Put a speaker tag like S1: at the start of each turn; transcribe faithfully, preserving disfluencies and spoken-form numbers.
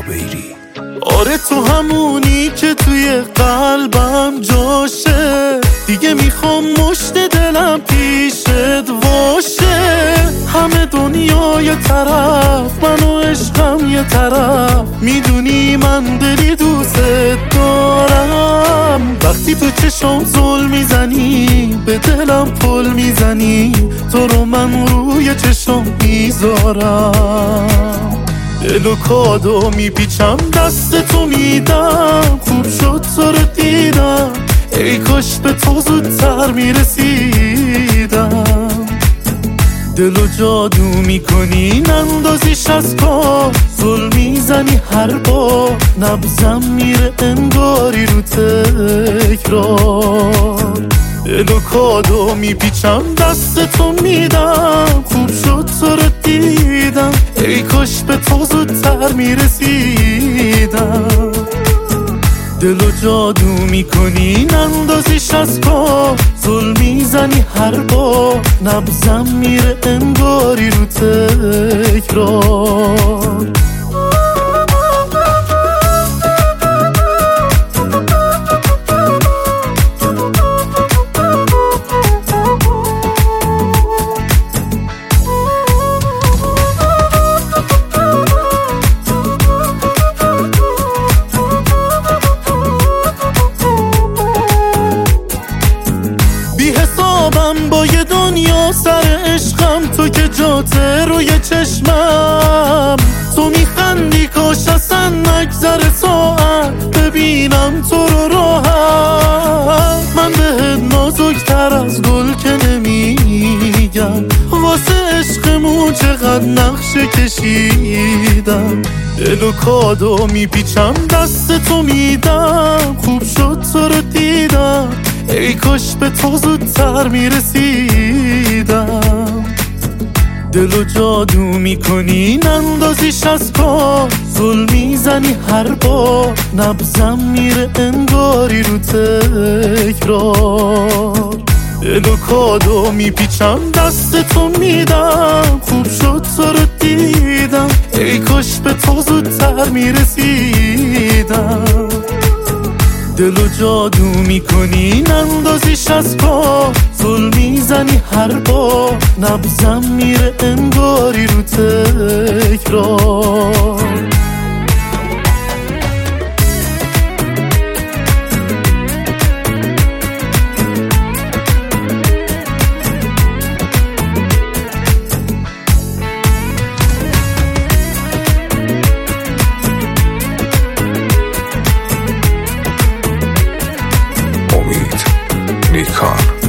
S1: زبیری.
S2: آره تو همونی که توی قلبم جاشه، دیگه میخوام مشت دلم پیشت واشه. همه دنیا یه طرف، من و عشقم یه طرف، میدونی من دلی دوست دارم. وقتی تو چشم زل میزنی، به دلم پل میزنی، تو رو من روی چشم میذارم. دل و کادو میپیچم دست تو میدم، خوب شد تو رو دیدم، ای کاش به تو زودتر میرسیدم. دل و جادو میکنی نندازیش از پا، زل میزنی هر بار، نبزم میره انگاری رو تکرار. دل و کادو میپیچم دست تو میدم، خوب شد تو رو دیدم، ای کاش به تو زودتر میرسیدم. دل و جادو میکنی نندازیش از پا، زل میزنی هر بار، نبزم میره انگاری رو تکرار. با یه دنیا سر عشقم، تو که جاته روی چشمم، تو میخندی کاش اصلا نگذره ساعت، ببینم تو رو راحت. من بهت نازکتر از گل که نمیگم، واسه عشقمون چقدر نقشه کشیدم. دل و کادو میپیچم دست تو میدم، خوب شد تو رو دیدم، ای کاش به تو زودتر میرسیدم. دل و جادو میکنی نندازیش از پا، زل میزنی هر بار، نبزم میره انگاری رو تکرار. دل و کادو میپیچم دست تو میدم، خوب شد تو رو دیدم، ای کاش به تو زودتر میرسیدم. دل و جادو میکنی نندازیش از پا، زل میزنی هر بار، نبزم میره انگاری رو تکرار.
S1: امید نیکان.